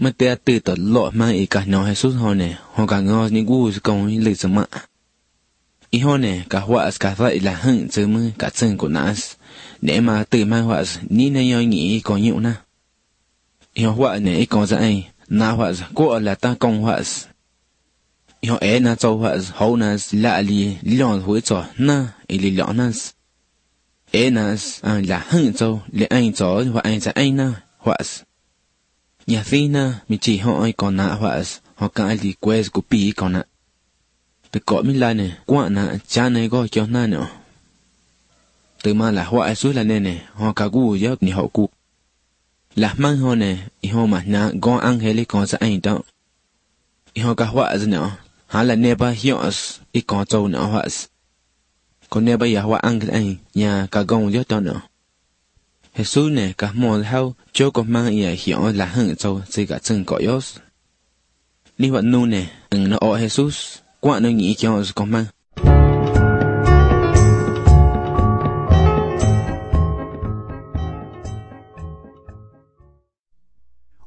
mà tia từ tọt lộ mà ý cả nó hay suốt họ nè họ cả ngó những gu công lịch sử mà ý họ nè cả hoa cả vậy là hưng chứ mưa cả chân của nas để mà từ mai hoa ní này nhoi nghĩ có nhiều na ý họ hoa nè có dạy na hoa cô là ta công hoa ý họ na châu hoa hậu na lạ li lọn hối trò na ý li lọn na na là hưng châu để anh chó hoa anh sẽ anh na hoa nhà phi na mi chỉ họ còn nạ hoa họ cái li quest của pi còn nạ từ cõi mi lai nè qua nạ cha này có cho na nữa từ mà là hoa suối là nè họ cả gu giấc ni họ cu là mang họ nè họ mà na go ăn hay lấy con sẽ anh đó họ cả hoa gì nữa hà là nè ba hiểu ít con trâu nữa hoa còn nè bây giờ hoa ăn cái anh nhà cả gông giấc đó nữa hệ số nè cả mòn hao cho con mang ý hiểu là hưng trâu chỉ cả chân cõi yếu đi vận nu nè nó ở hệ số qua nó nghĩ cho con mang